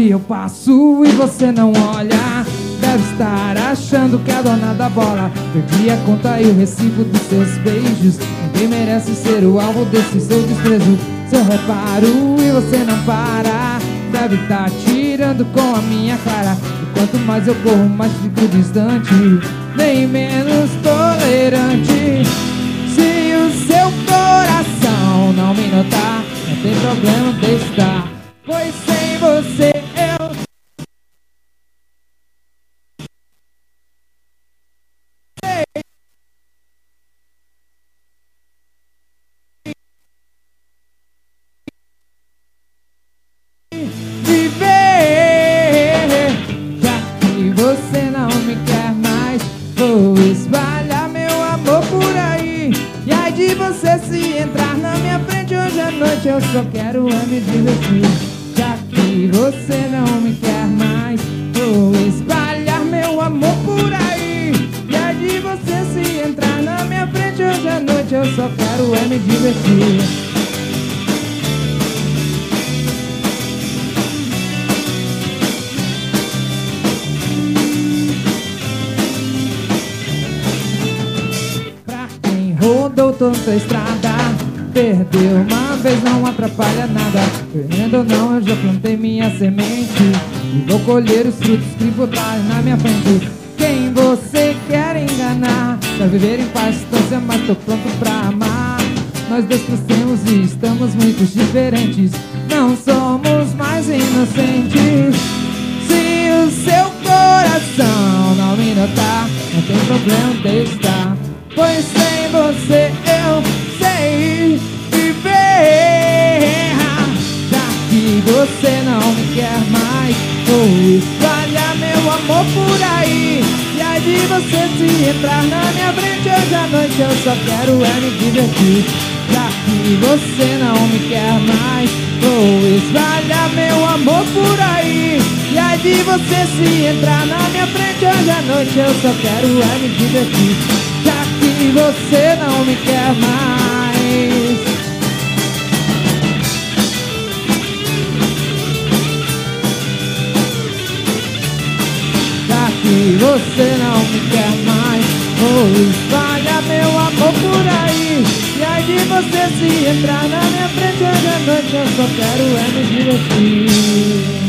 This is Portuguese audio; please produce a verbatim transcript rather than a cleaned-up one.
e eu passo e você não olha. Deve estar achando que é dona da bola. Perdi a conta e o recibo dos seus beijos. Ninguém merece ser o alvo desse seu desprezo. Seu reparo e você não para. Deve estar tirando com a minha cara. E quanto mais eu corro, mais fico distante, nem menos tolerante. Se o seu coração não me notar, não tem problema, deixa estar, pois sem você eu você não me quer mais, vou espalhar meu amor por aí. E aí de você se entrar na minha frente hoje à noite, eu só quero é me divertir. Já que você não me quer mais, vou espalhar meu amor por aí. E aí de você se entrar na minha frente hoje à noite, eu só quero é me divertir. Rodou tanta estrada, perdeu uma vez, não atrapalha nada. Querendo ou não, eu já plantei minha semente e vou colher os frutos que botarem na minha frente. Quem você quer enganar? Quer viver em paz, distância, mas tô pronto pra amar. Nós dois crescemos e estamos muito diferentes, não somos mais inocentes. Se o seu coração não me notar, não tem problema, deixa estar, pois sem você eu sei viver. Já que você não me quer mais, vou espalhar meu amor por aí. E aí de você se entrar na minha frente hoje à noite, eu só quero é me divertir. Já que você não me quer mais, vou espalhar meu amor por aí. E aí de você se entrar na minha frente hoje à noite, eu só quero é me divertir. Já que você não me quer mais. Já que você não me quer mais, vou espalhar meu amor por aí. E aí de você se entrar na minha frente hoje à noite, eu só quero é me divertir.